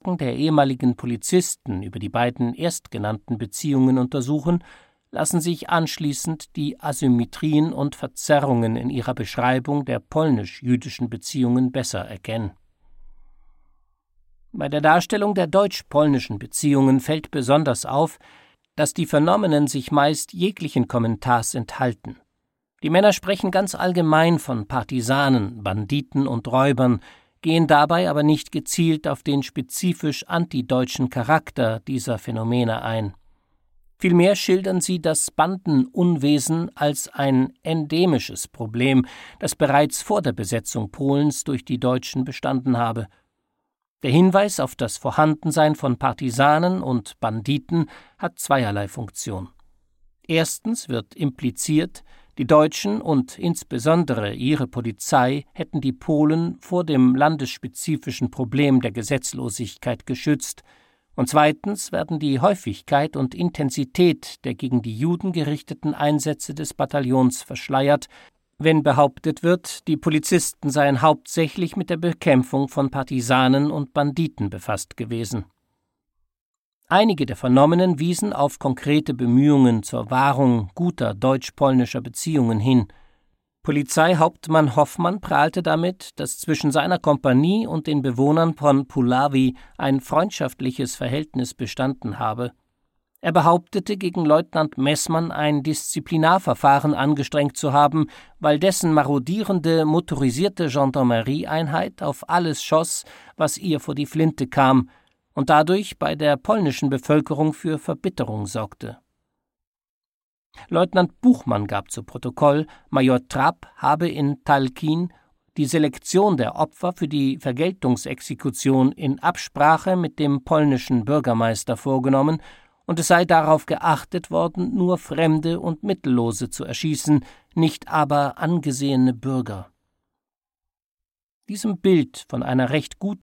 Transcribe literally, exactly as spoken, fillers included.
Aussagen der ehemaligen Polizisten über die beiden erstgenannten Beziehungen untersuchen, lassen sich anschließend die Asymmetrien und Verzerrungen in ihrer Beschreibung der polnisch-jüdischen Beziehungen besser erkennen. Bei der Darstellung der deutsch-polnischen Beziehungen fällt besonders auf, dass die Vernommenen sich meist jeglichen Kommentars enthalten. Die Männer sprechen ganz allgemein von Partisanen, Banditen und Räubern, gehen dabei aber nicht gezielt auf den spezifisch antideutschen Charakter dieser Phänomene ein. Vielmehr schildern sie das Bandenunwesen als ein endemisches Problem, das bereits vor der Besetzung Polens durch die Deutschen bestanden habe. Der Hinweis auf das Vorhandensein von Partisanen und Banditen hat zweierlei Funktion. Erstens wird impliziert, die Deutschen und insbesondere ihre Polizei hätten die Polen vor dem landesspezifischen Problem der Gesetzlosigkeit geschützt, und zweitens werden die Häufigkeit und Intensität der gegen die Juden gerichteten Einsätze des Bataillons verschleiert, wenn behauptet wird, die Polizisten seien hauptsächlich mit der Bekämpfung von Partisanen und Banditen befasst gewesen. Einige der Vernommenen wiesen auf konkrete Bemühungen zur Wahrung guter deutsch-polnischer Beziehungen hin. Polizeihauptmann Hoffmann prahlte damit, dass zwischen seiner Kompanie und den Bewohnern von Puławy ein freundschaftliches Verhältnis bestanden habe. Er behauptete, gegen Leutnant Messmann ein Disziplinarverfahren angestrengt zu haben, weil dessen marodierende motorisierte Gendarmerieeinheit auf alles schoss, was ihr vor die Flinte kam, und dadurch bei der polnischen Bevölkerung für Verbitterung sorgte. Leutnant Buchmann gab zu Protokoll, Major Trapp habe in Talkin die Selektion der Opfer für die Vergeltungsexekution in Absprache mit dem polnischen Bürgermeister vorgenommen, und es sei darauf geachtet worden, nur Fremde und Mittellose zu erschießen, nicht aber angesehene Bürger. Diesem Bild von einer recht gut